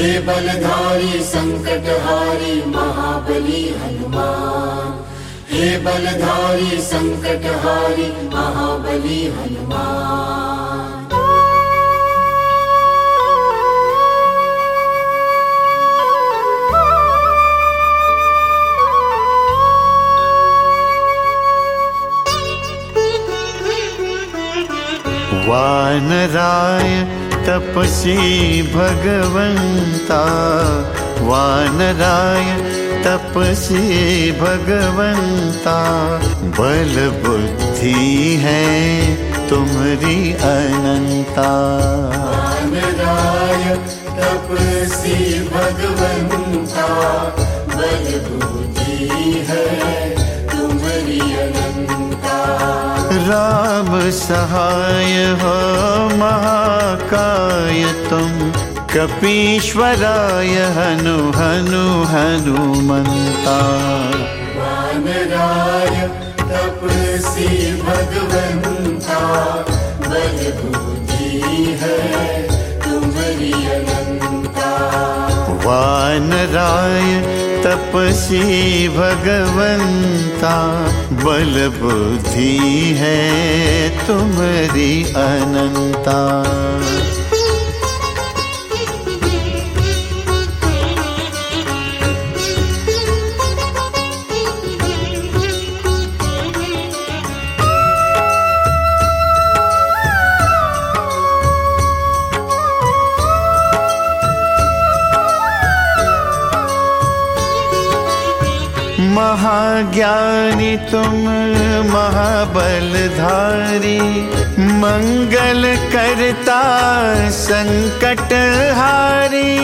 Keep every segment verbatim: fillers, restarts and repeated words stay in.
हे बलधारी संकटहारी महाबली हनुमान, हे बलधारी संकटहारी महाबली हनुमान। वानराय तपसी भगवंता, वानराय तपसी भगवंता, बल बुद्धि है तुम्हारी अनंता। वानराय तपसी भगवंता, बल बुद्धि है तुम्हारी अनंता। राम सहाय हो महाकाय तुम, कपीश्वराय हनु हनु हनुमंता। वानराय तपसी भगवंता, बल बुद्धि है तुम्हारी अनंता। वानराय तपसी भगवंता, बल बुद्धि है तुम्हारी अनंता। महाज्ञानी तुम महाबलधारी, मंगल करता संकट हारी।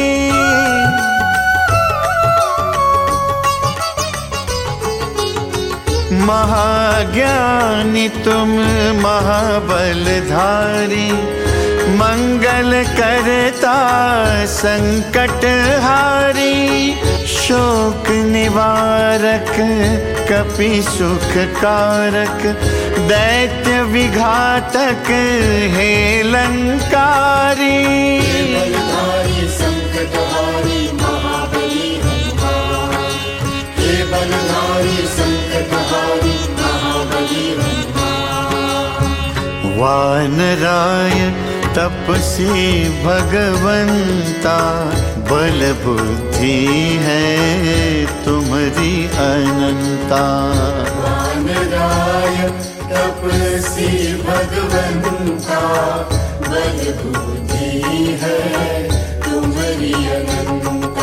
महाज्ञानी तुम महाबलधारी, मंगल करता संकट हारी। शोक निवारक कपि सुख कारक, दैत्य विघातक हे लंकारी। बलधारी संकटहारी महाबली हनुमान, हे बलधारी संकटहारी महाबली हनुमान। वानराय तपसी भगवंता, बल बुद्धि है तुम्हारी अनंता। वानराय तपसी भगवंता, बल बुद्धि है तुम्हारी अनंता।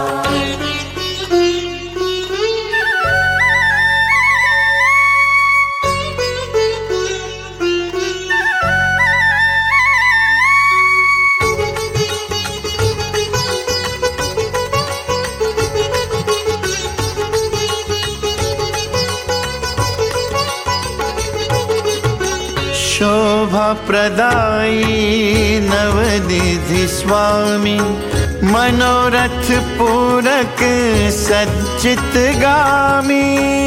शोभा प्रदायी नवनिधि स्वामी, मनोरथ पूरक सच्चित गामी।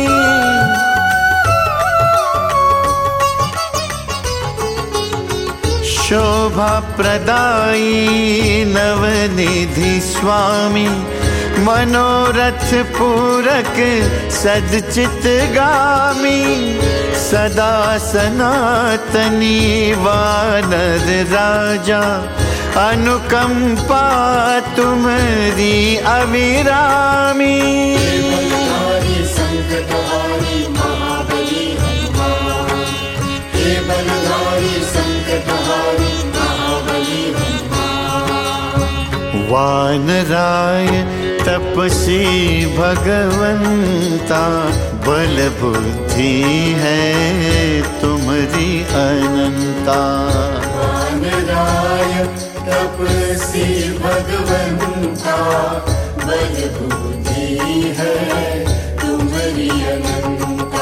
शोभा प्रदायी नवनिधि स्वामी, मनोरथ पूरक सच्चित गामी। सदा सनातनी वानर राजा, अनुकंपा तुम्हारी अविरामी। बलधारी संकटहारी महाबली हनुमान, हे बलधारी संकटहारी महाबली हनुमान। वानराय तपसी भगवंता, बल बुद्धि है तुम्हारी अनंता। वानराय तपसी भगवंता, बल बुद्धि है तुम्हारी अनंता।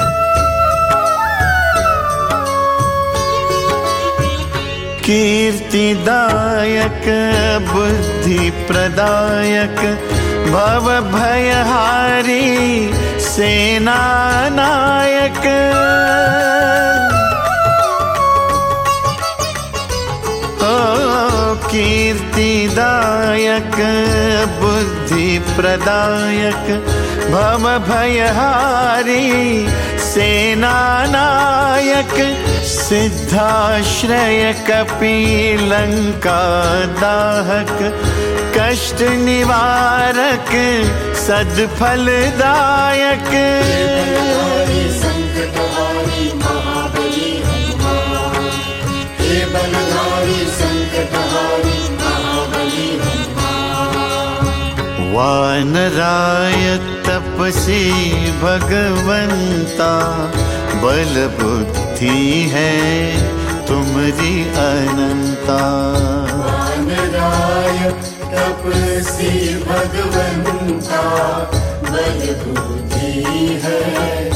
कीर्ति कीर्तिदायक बुद्धि प्रदायक भव भयहारी सेना नायक। ओ कीर्तिदायक बुद्धि प्रदायक भव भयहारी सेना नायक। सिद्धाश्रय कपिलंका दाहक कष्ट निवारक सद्फलदायक। बलधारी संकटहारी महाबली हनुमान, हे बलधारी संकटहारी महाबली हनुमान। वानराय तपसी भगवंता बल बुद्धि है तुम्हारी अनंता। वानराय तपसी भगवंता बल बुद्धि है